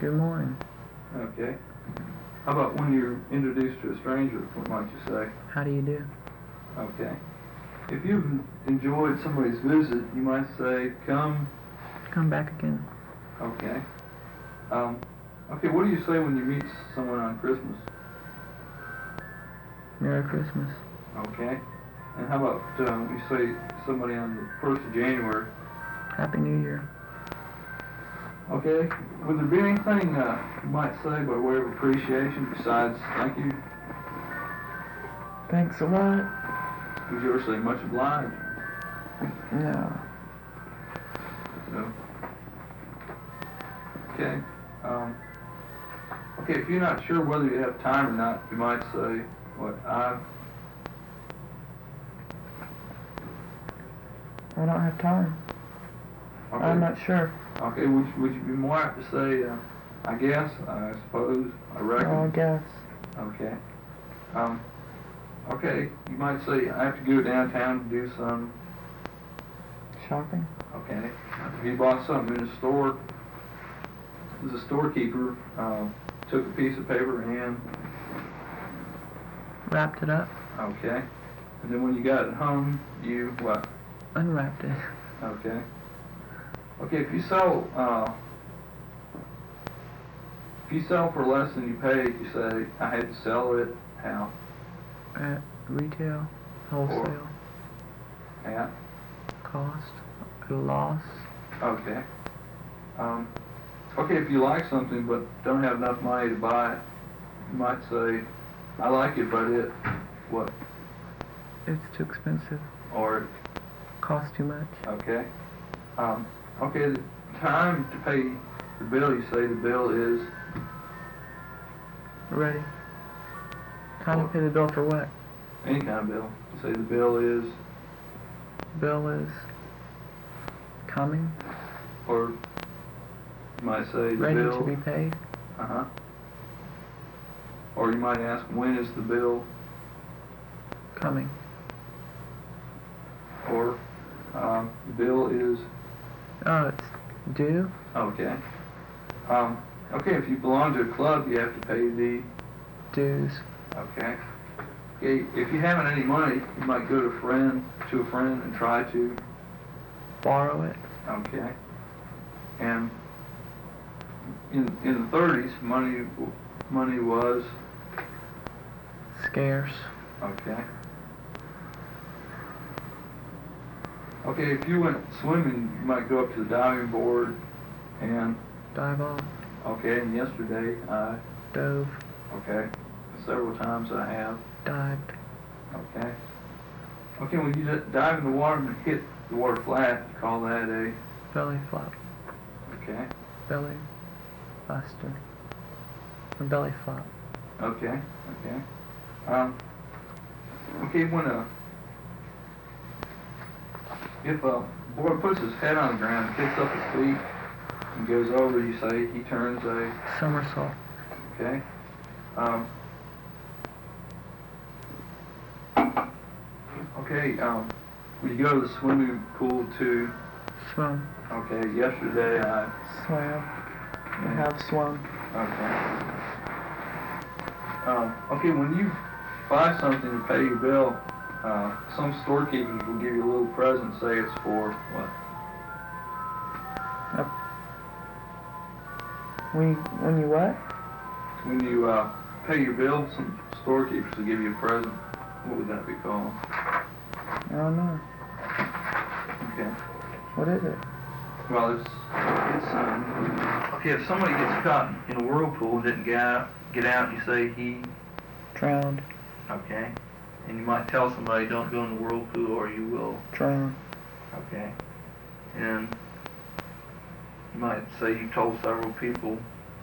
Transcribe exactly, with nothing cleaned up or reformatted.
Good morning. Okay. How about when you're introduced to a stranger, what might you say? How do you do? Okay. If you've enjoyed somebody's visit, you might say, come. Come back again. Okay. Um, okay, what do you say when you meet someone on Christmas? Merry Christmas. Okay. And how about um, you say somebody on the first of January? Happy New Year. Okay. Would there be anything uh, you might say by way of appreciation besides thank you? Thanks a lot. Would you ever say much obliged? No. No. Okay. Um, okay, if you're not sure whether you have time or not, you might say, what, I... I don't have time. Okay. I'm not sure. Okay, would you, would you be more apt to say, uh, I guess, I suppose, I reckon? Oh, I guess. Okay. Um, okay, you might say, I have to go downtown to do some... Shopping? Okay. If you bought something in a store, the storekeeper uh, took a piece of paper and... Wrapped it up? Okay. And then when you got it home, you, what? Unwrapped it. Okay. Okay, if you sell, uh, if you sell for less than you paid, you say, I had to sell it, how? At retail, wholesale, Or, at? cost, at a loss. Okay. Um, okay, if you like something but don't have enough money to buy it, you might say, I like it, but it, what? It's too expensive. Or, Costs too much. okay. Um, okay, the time to pay the bill, you say the bill is? Ready. Time to pay the bill for what? Any kind of bill. You say the bill is? Bill is coming. Or you might say the Ready bill... to be paid. Uh-huh. Or you might ask, when is the bill? Coming. Or um, the bill is? Oh, it's due. Okay. Um, okay, if you belong to a club, you have to pay the? Dues. Okay. Okay, if you haven't any money, you might go to a friend, to a friend and try to? Borrow it. Okay. And in, in the thirties, money, money was? Scarce. Okay. Okay, if you went swimming, you might go up to the diving board and... Dive off. Okay, and yesterday I... Dove. Okay, several times I have. Dived. Okay. Okay, when you just dive in the water and hit the water flat, you call that a... Belly flop. Okay. Belly buster. Or belly flop. Okay, okay. Um, okay, when a... If a boy puts his head on the ground, picks up his feet, and goes over, you say he turns a... Somersault. Okay. Um, okay, um, when you go to the swimming pool to... Swim. Okay, yesterday I... Swam. I have swum. Okay. Um, okay, when you buy something and pay your bill, uh, some storekeepers will give you a little present, say it's for what? Yep. When you, when you what? When you uh, pay your bill, some storekeepers will give you a present. What would that be called? I don't know. Okay. What is it? Well, it's, it's, um, okay, if somebody gets caught in a whirlpool and didn't get out, get out, you say he... Drowned. Okay. And you might tell somebody, don't go in the whirlpool or you will... Drown. Okay. And you might say you told several people